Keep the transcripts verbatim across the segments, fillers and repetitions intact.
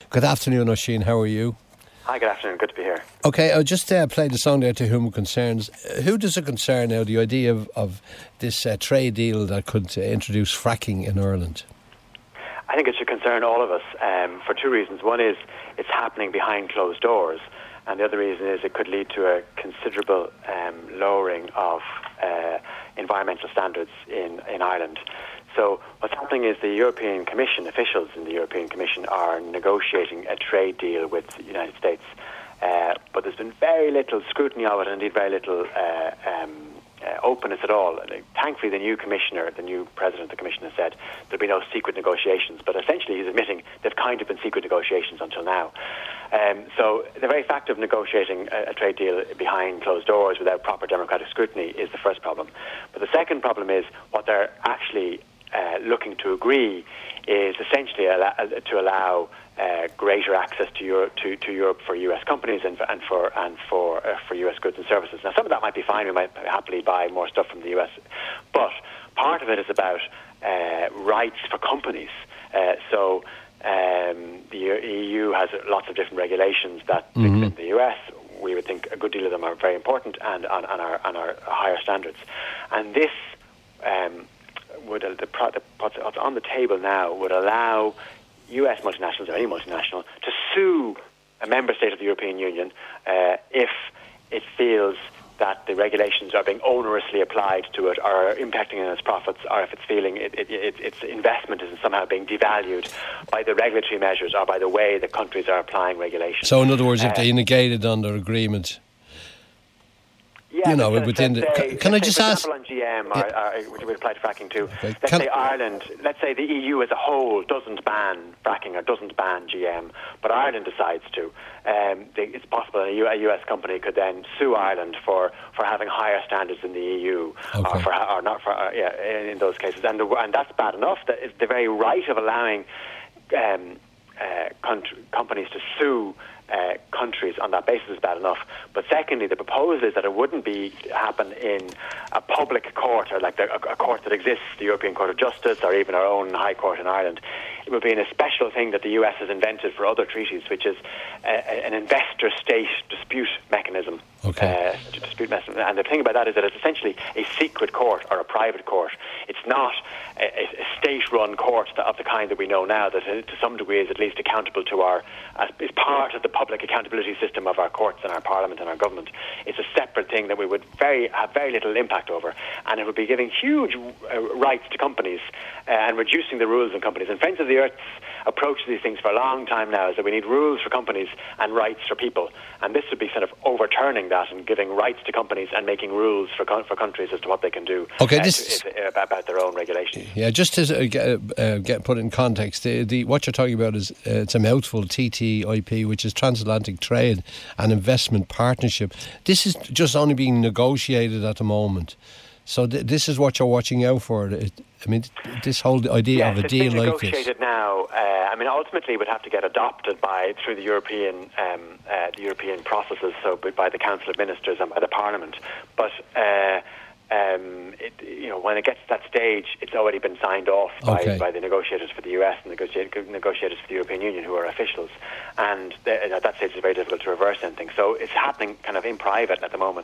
Good afternoon, Oisin. How are you? Hi, good afternoon. Good to be here. Okay, I just uh, played the song there, To Whom It Concerns. Uh, who does it concern now, the idea of, of this uh, trade deal that could uh, introduce fracking in Ireland? I think it should concern all of us um, for two reasons. One is it's happening behind closed doors, and the other reason is it could lead to a considerable um, lowering of uh, environmental standards in, in Ireland. So what's happening is the European Commission, officials in the European Commission are negotiating a trade deal with the United States. Uh, but there's been very little scrutiny of it, and indeed very little uh, um, uh, openness at all. Like, thankfully, the new commissioner, the new president of the commission has said there'll be no secret negotiations. But essentially, he's admitting they've kind of been secret negotiations until now. Um, so the very fact of negotiating a, a trade deal behind closed doors without proper democratic scrutiny is the first problem. But the second problem is what they're actually Uh, looking to agree is essentially ala- to allow uh, greater access to Europe, to, to Europe for U S companies and for and for and for uh, for U S goods and services. Now, some of that might be fine. We might happily buy more stuff from the U S, but part of it is about uh, rights for companies. Uh, so um, the E U has lots of different regulations that mm-hmm. in the U S. We would think a good deal of them are very important and and, and are and are higher standards. And this. Um, Would uh, the, the what's on the table now would allow U S multinationals or any multinational to sue a member state of the European Union uh, if it feels that the regulations are being onerously applied to it or are impacting on its profits, or if it's feeling it, it, it, its investment is somehow being devalued by the regulatory measures or by the way the countries are applying regulations. So, in other words, if uh, they negated on their agreement. Yeah, you know, let's, within let's the, say, can I say, just for ask? example, on G M, or, yeah. or, which would apply to fracking too. Okay. Let's can say Ireland, let's say the E U as a whole doesn't ban fracking or doesn't ban G M, but Ireland decides to. Um, they, it's possible a, a U S company could then sue Ireland for, for having higher standards in the E U, okay. or for or not for uh, yeah, in, in those cases, and the, and that's bad enough. That it's the very right of allowing um, uh, country, companies to sue. Uh, countries on that basis is bad enough. But secondly, the proposal is that it wouldn't be happen in a public court or like the, a, a court that exists, the European Court of Justice or even our own High Court in Ireland. It would be in a special thing that the U S has invented for other treaties, which is a, a, an investor-state dispute mechanism. Okay. Uh, dispute mechanism. And the thing about that is that it's essentially a secret court or a private court. It's not a, a state-run court of the kind that we know now, that to some degree is at least accountable to our, as is part of the public accountability system of our courts and our parliament and our government. It's a separate thing that we would very have very little impact over, and it would be giving huge uh, rights to companies uh, and reducing the rules in companies. And Friends of the Earth's approach to these things for a long time now is that we need rules for companies and rights for people, and this would be sort of overturning that and giving rights to companies and making rules for for countries as to what they can do. Okay, uh, this to, uh, about their own regulations. Yeah, just to uh, get, uh, get put in context, the, the what you're talking about is uh, it's a mouthful, T T I P, which is Transatlantic Trade and Investment Partnership. This is just only being negotiated at the moment. So th- this is what you're watching out for. It, I mean, this whole idea yes, of a it's deal been like this. negotiated now. Uh, I mean, ultimately, it would have to get adopted by through the European um, uh, the European processes, so by the Council of Ministers and by the Parliament. But uh, um, it, you know, when it gets to that stage, it's already been signed off by, okay. by the negotiators for the U S and the negotiators for the European Union, who are officials. And the, at that stage, it's very difficult to reverse anything. So it's happening kind of in private at the moment.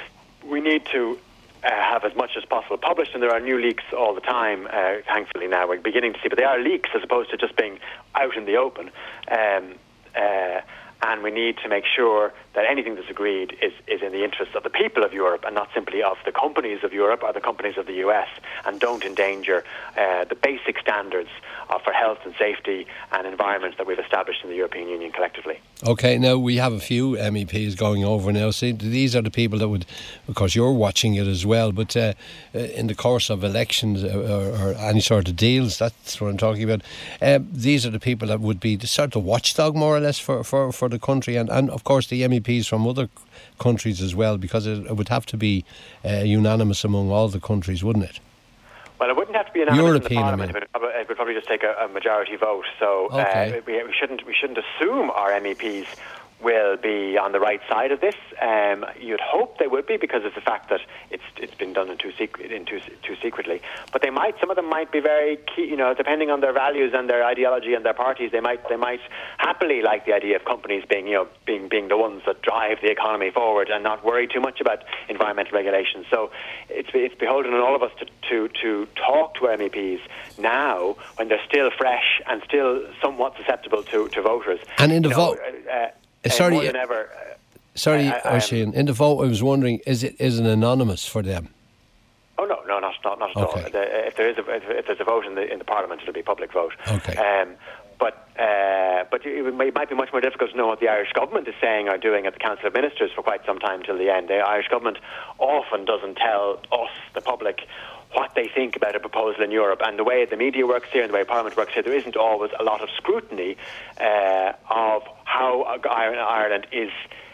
We need to Uh, have as much as possible published, and there are new leaks all the time. Uh, thankfully, now we're beginning to see, but they are leaks as opposed to just being out in the open. Um, uh, and we need to make sure that anything that's agreed is, is in the interests of the people of Europe and not simply of the companies of Europe or the companies of the U S, and don't endanger uh, the basic standards uh, for health and safety and environment that we've established in the European Union collectively. Okay, now we have a few M E Ps going over now. See, these are the people that would, of course, you're watching it as well, but uh, in the course of elections or, or any sort of deals, that's what I'm talking about. Uh, these are the people that would be the sort of watchdog, more or less, for, for, for the country, and, and of course the M E Ps from other countries as well, because it, it would have to be uh, unanimous among all the countries, wouldn't it? Well, it wouldn't have to be unanimous European, in the Parliament. I mean. It, would, it would probably just take a, a majority vote. So okay. uh, we, we shouldn't we shouldn't assume our M E Ps will be on the right side of this. Um, you'd hope they would be, because of the fact that it's it's been done in too, secret, in too, too secretly. But they might, some of them might be very key, you know, depending on their values and their ideology and their parties. They might they might happily like the idea of companies being you know being being the ones that drive the economy forward and not worry too much about environmental regulations. So it's it's beholden on all of us to to to talk to our M E Ps now when they're still fresh and still somewhat susceptible to, to voters. And in the you know, vote. Uh, Uh, sorry, more than ever. Uh, sorry, I, I, Oisin. In the vote, I was wondering, is it is it anonymous for them? Oh no, no, not not, not at okay. all. The, if there is a if there's a vote in the in the Parliament, it'll be a public vote. Okay. Um, but uh, but it, may, it might be much more difficult to know what the Irish government is saying or doing at the Council of Ministers for quite some time till the end. The Irish government often doesn't tell us, the public, what they think about a proposal in Europe. And the way the media works here and the way Parliament works here, there isn't always a lot of scrutiny uh, of how Ireland is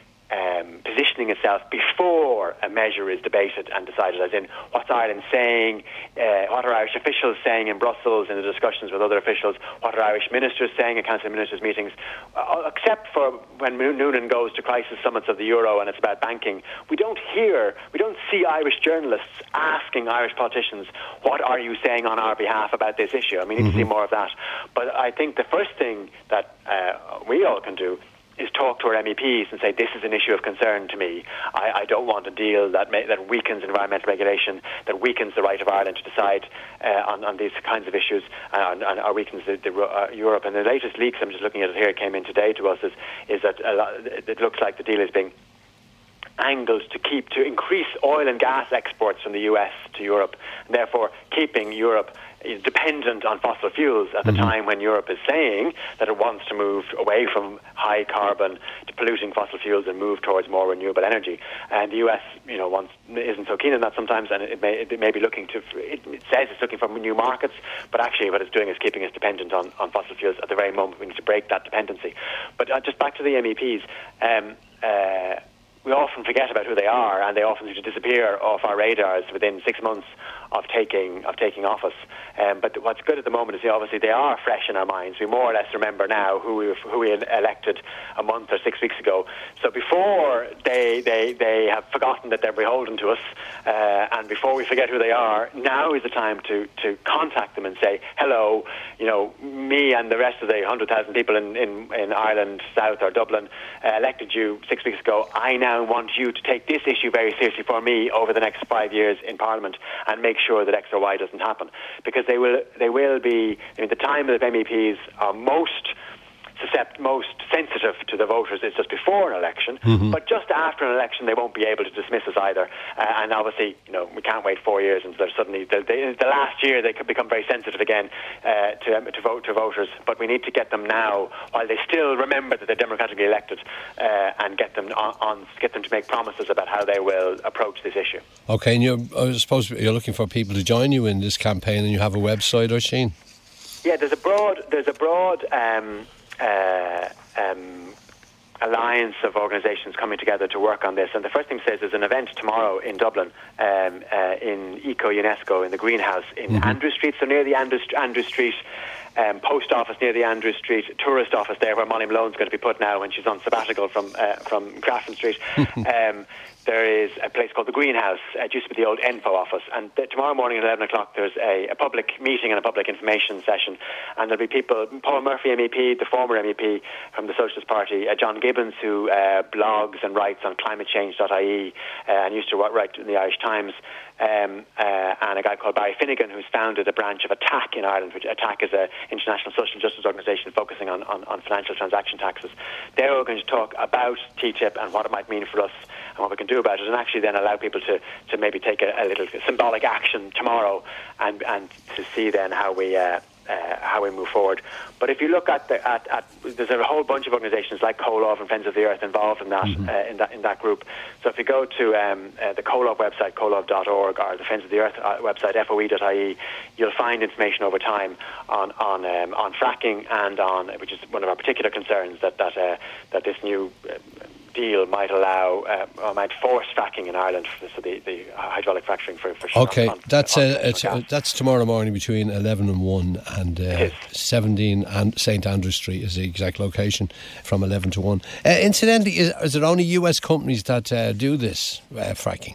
um, positioning itself before a measure is debated and decided, as in what's Ireland saying, uh, what are Irish officials saying in Brussels in the discussions with other officials, what are Irish ministers saying at Council of Ministers meetings, uh, except for when Noonan goes to crisis summits of the Euro and it's about banking. We don't hear, we don't see Irish journalists asking Irish politicians, what are you saying on our behalf about this issue? I mean, we need mm-hmm. to see more of that. But I think the first thing that uh, we all can do is talk to our M E Ps and say, this is an issue of concern to me. I, I don't want a deal that may, that weakens environmental regulation, that weakens the right of Ireland to decide uh, on, on these kinds of issues, and, and or weakens the, the, uh, Europe. And the latest leaks, I'm just looking at it here, came in today to us, is, is that a lot, it looks like the deal is being angled to keep, to increase oil and gas exports from the U S to Europe, and therefore keeping Europe dependent on fossil fuels at the mm-hmm. time when Europe is saying that it wants to move away from high carbon to polluting fossil fuels and move towards more renewable energy. And the U S, you know, wants, isn't so keen on that sometimes, and it may, it may be looking to, it, it says it's looking for new markets, but actually what it's doing is keeping us dependent on, on fossil fuels at the very moment we need to break that dependency. But uh, just back to the M E Ps, um, uh, we often forget about who they are, and they often seem to disappear off our radars within six months of taking of taking office. Um, but what's good at the moment is, you know, obviously they are fresh in our minds. We more or less remember now who we who we elected a month or six weeks ago. So before they they, they have forgotten that they're beholden to us, uh, and before we forget who they are, now is the time to to contact them and say, hello, you know, me and the rest of the one hundred thousand people in, in, in Ireland, South or Dublin, uh, elected you six weeks ago. I now want you to take this issue very seriously for me over the next five years in Parliament and make sure that X or Y doesn't happen, because they will they will be, I mean, the time that M E Ps are most suscept most sensitive to the voters is just before an election, mm-hmm. but just after an election they won't be able to dismiss us either. Uh, and obviously, you know, we can't wait four years until suddenly the, the, the last year they could become very sensitive again uh, to um, to vote to voters. But we need to get them now while they still remember that they're democratically elected, uh, and get them on, on get them to make promises about how they will approach this issue. Okay, and you're, I suppose you're looking for people to join you in this campaign, and you have a website, Oisin? Yeah, there's a broad there's a broad. Um, Uh, um, alliance of organisations coming together to work on this. And the first thing says there's an event tomorrow in Dublin, um, uh, in Eco UNESCO, in the Greenhouse in mm-hmm. Andrew Street, so near the Andrew, Andrew Street um, post office, near the Andrew Street tourist office there, where Molly Malone's going to be put now when she's on sabbatical from uh, from Grafton Street. um, There is a place called the Greenhouse. It used to be the old Enfo office. And th- tomorrow morning at eleven o'clock, there's a, a public meeting and a public information session. And there'll be people, Paul Murphy M E P, the former M E P from the Socialist Party, uh, John Gibbons, who uh, blogs and writes on climate change dot I E uh, and used to write in the Irish Times. Um, uh, and a guy called Barry Finnegan, who's founded a branch of ATTAC in Ireland, which ATTAC is an international social justice organisation focusing on, on, on financial transaction taxes. They're all going to talk about T T I P and what it might mean for us and what we can do about it, and actually then allow people to, to maybe take a, a little symbolic action tomorrow and, and to see then how we uh, uh, how we move forward. But if you look at the at, at there's a whole bunch of organisations like COLOV and Friends of the Earth involved in that mm-hmm. uh, in that in that group. So if you go to um, uh, the COLOV website, colov dot org, or the Friends of the Earth uh, website, F O E dot I E, you'll find information over time on on um, on fracking and on, which is one of our particular concerns, that that uh, that this new uh, deal might allow uh, or might force fracking in Ireland, so the, the hydraulic fracturing for, for okay, on, that's on, uh, it's, uh, that's tomorrow morning between eleven and one, and uh, seventeen and Saint Andrew Street is the exact location from eleven to one. Uh, incidentally, is, is there only U S companies that uh, do this uh, fracking?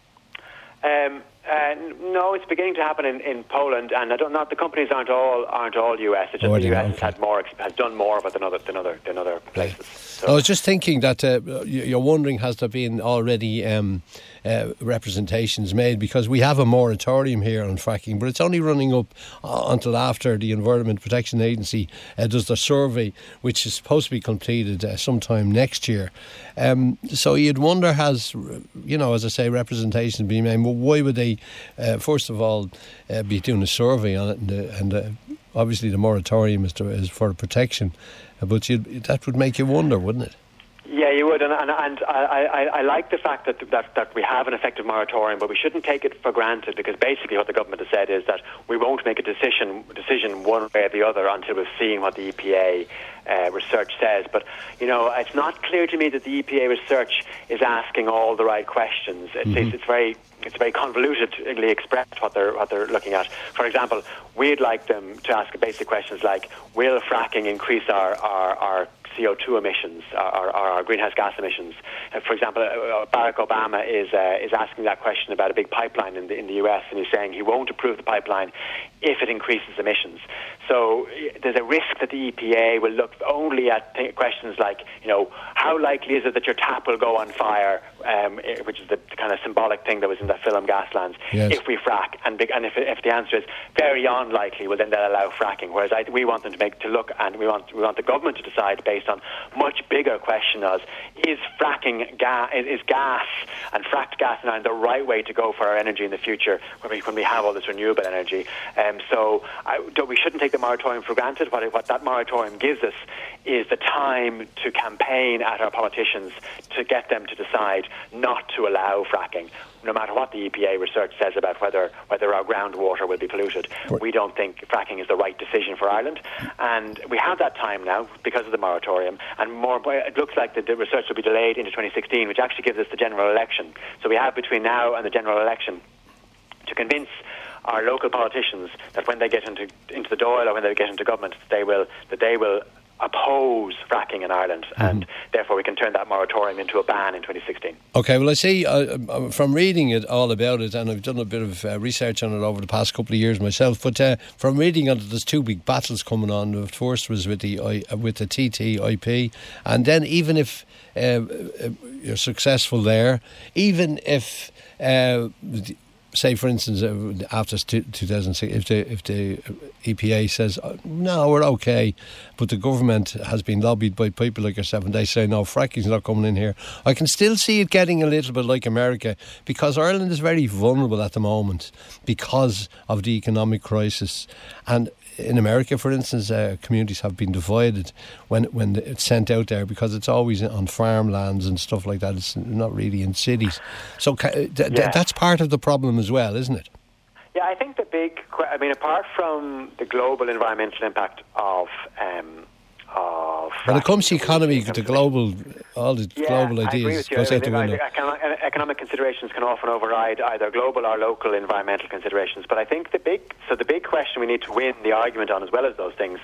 Um, uh, no, it's beginning to happen in, in Poland, and I don't not the companies aren't all aren't all U S. It's just oh, the U S okay. has had more has done more of it than other than other than other places. So. I was just thinking that uh, you're wondering, has there been already um, uh, representations made, because we have a moratorium here on fracking, but it's only running up uh, until after the Environment Protection Agency uh, does the survey, which is supposed to be completed uh, sometime next year. Um, so you'd wonder, has, you know, as I say, representations been made? Well, why would they, uh, first of all, uh, be doing a survey on it? And, uh, and uh, obviously the moratorium is, to, is for protection, uh, but you'd, that would make you wonder, wouldn't it? Yeah, you would, and, and, and I, I, I like the fact that, that that we have an effective moratorium, but we shouldn't take it for granted, because basically what the government has said is that we won't make a decision decision one way or the other until we've seen what the E P A uh, research says. But, you know, it's not clear to me that the E P A research is asking all the right questions. It's, mm-hmm. it's, it's very it's very convolutedly expressed what they're what they're looking at. For example, we'd like them to ask basic questions like, will fracking increase our our, our C O two emissions, our, our greenhouse gas emissions? Uh, for example, uh, Barack Obama is uh, is asking that question about a big pipeline in the in the U S, and he's saying he won't approve the pipeline if it increases emissions. So uh, there's a risk that the E P A will look only at th- questions like, you know, how likely is it that your tap will go on fire, um, which is the, the kind of symbolic thing that was in that film Gaslands, yes. if we frack, and big, and if if the answer is very unlikely, well then they'll allow fracking. Whereas I, we want them to make to look, and we want we want the government to decide based on much bigger question as is fracking gas is, is gas and fracked gas in Ireland the right way to go for our energy in the future when we when we have all this renewable energy. Um, so I, we shouldn't take the moratorium for granted. What, what that moratorium gives us is the time to campaign at our politicians to get them to decide not to allow fracking, no matter what the E P A research says about whether whether our groundwater will be polluted. We don't think fracking is the right decision for Ireland, and we have that time now because of the moratorium, and more, it looks like the, the research will be delayed into twenty sixteen, which actually gives us the general election. So we have between now and the general election to convince our local politicians that when they get into into the Dáil or when they get into government, they will that they will oppose fracking in Ireland, mm-hmm. and therefore we can turn that moratorium into a ban in twenty sixteen. Okay, well I see uh, from reading it all about it, and I've done a bit of uh, research on it over the past couple of years myself, but uh, from reading on it, there's two big battles coming on. The first was with the uh, with the T T I P, and then even if uh, you're successful there, even if uh, say, for instance, uh, after two thousand six, if the if the E P A says oh, no, we're okay, but the government has been lobbied by people like yourself, and they say no, fracking's not coming in here, I can still see it getting a little bit like America, because Ireland is very vulnerable at the moment because of the economic crisis. And in America, for instance, uh, communities have been divided when when it's sent out there, because it's always on farmlands and stuff like that. It's not really in cities. So th- th- yeah. that's part of the problem as well, isn't it? Yeah, I think the big, I mean, apart from the global environmental impact of um, of when it comes to economy, the global, all the yeah, global ideas goes out the window. Economic, economic considerations can often override either global or local environmental considerations. But I think the big, so the big question we need to win the argument on, as well as those things,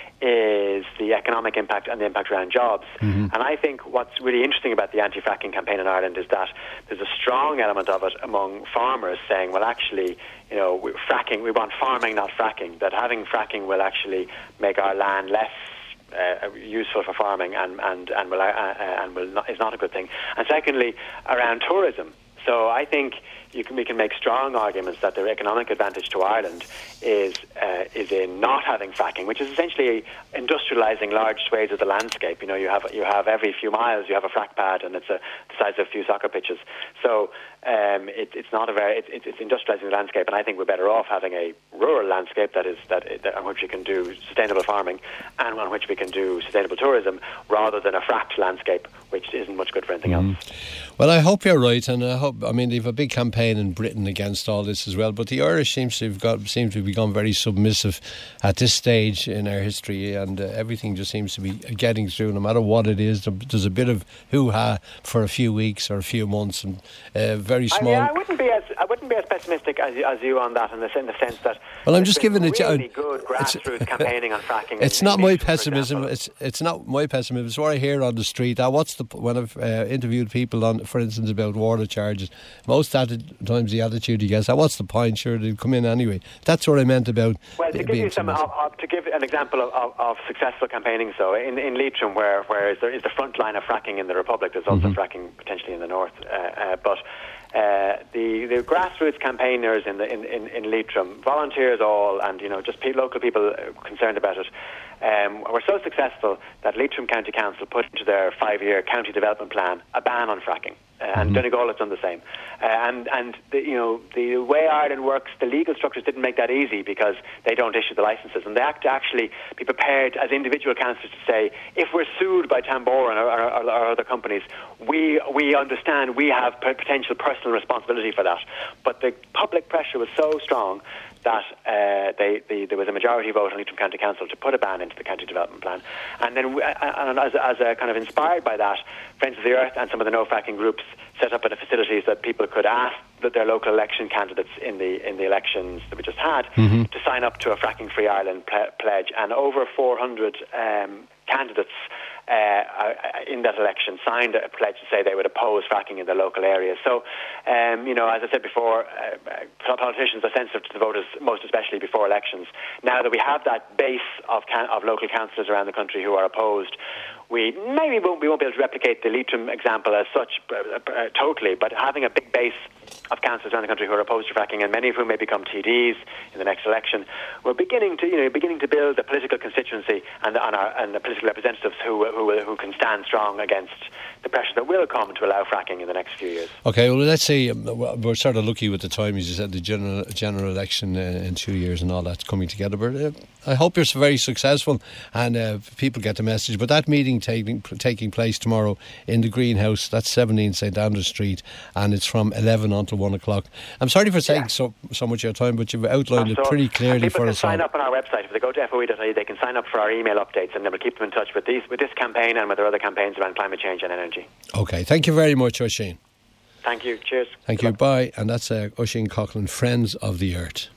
is the economic impact and the impact around jobs. Mm-hmm. And I think what's really interesting about the anti-fracking campaign in Ireland is that there's a strong element of it among farmers saying, well, actually, you know, we, fracking, we want farming, not fracking. That having fracking will actually make our land less Uh, useful for farming, and and and will uh, uh, and will not, is not a good thing. And secondly, around tourism. So I think you can, we can make strong arguments that the economic advantage to Ireland is uh, is in not having fracking, which is essentially industrialising large swathes of the landscape. You know, you have you have every few miles you have a frack pad, and it's a, the size of a few soccer pitches. So um, it, it's not a very it, it's industrialising the landscape, and I think we're better off having a rural landscape that is that, that on which we can do sustainable farming and on which we can do sustainable tourism, rather than a fracked landscape which isn't much good for anything mm. else. Well, I hope you're right, and I hope. I mean, they've a big campaign in Britain against all this as well. But the Irish seems to have got seem to have become very submissive at this stage in our history, and uh, everything just seems to be getting through, no matter what it is. There's a bit of hoo-ha for a few weeks or a few months, and uh, very small. I, mean, I wouldn't be as I wouldn't be as pessimistic as, as you on that, in the, in the sense that. Well, I'm just giving really it. Really good grassroots campaigning on fracking. It's in, not in my Leitrim, pessimism. It's it's not my pessimism. It's what I hear on the street. Uh, what's the when I've uh, interviewed people on, for instance, about water charges. Most of the times the attitude you get, oh, what's the point? Sure, they'll come in anyway. That's what I meant about. Well, to give you some, of, of, to give an example of, of, of successful campaigning, so in in Leitrim, where where there is the front line of fracking in the Republic, there's also mm-hmm. fracking potentially in the north, uh, uh, but. Uh, the the grassroots campaigners in the in, in, in Leitrim, volunteers all, and you know just pe- local people concerned about it, um, were so successful that Leitrim County Council put into their five-year county development plan a ban on fracking, uh, and mm-hmm. Donegal has done the same. Uh, and and the, you know the way Ireland works, the legal structures didn't make that easy because they don't issue the licences, and they have to actually be prepared as individual councillors to say, if we're sued by Tamboran or, or, or, or other companies, we we understand we have potential personal responsibility for that. But the public pressure was so strong that uh, they, the, there was a majority vote on Leitrim County Council to put a ban into the county development plan. And then, uh, and as, as a kind of inspired by that, Friends of the Earth and some of the no fracking groups set up a facilities that people could ask that their local election candidates in the in the elections that we just had mm-hmm. to sign up to a Fracking Free Ireland ple- pledge, and over four hundred um, candidates uh, in that election signed a pledge to say they would oppose fracking in their local areas. So, um, you know, as I said before, uh, politicians are sensitive to the voters, most especially before elections. Now that we have that base of can- of local councillors around the country who are opposed, we maybe won't, we won't be able to replicate the Leitrim example as such uh, uh, totally, but having a big base of councillors around the country who are opposed to fracking, and many of whom may become T Ds in the next election, we're beginning to, you know, beginning to build a political constituency and, and, our, and the political representatives who, who who can stand strong against the pressure that will come to allow fracking in the next few years. Okay, well, let's say um, we're sort of lucky with the time, as you said, the general general election uh, in two years and all that's coming together. But uh, I hope you're very successful and uh, people get the message. But that meeting taking taking place tomorrow in the Greenhouse, that's seventeen St Andrews Street, and it's from eleven until one o'clock. I'm sorry for saying yeah. so so much of your time, but you've outlined it pretty clearly for us all. People can sign up on our website. If they go to F O E dot I E, they can sign up for our email updates, and then we'll keep them in touch with these with this campaign and with our other campaigns around climate change and energy. Okay, thank you very much, Oisin. Thank you. Cheers. Thank Good you. Luck. Bye. And that's uh, Oisin Coughlan, Friends of the Earth.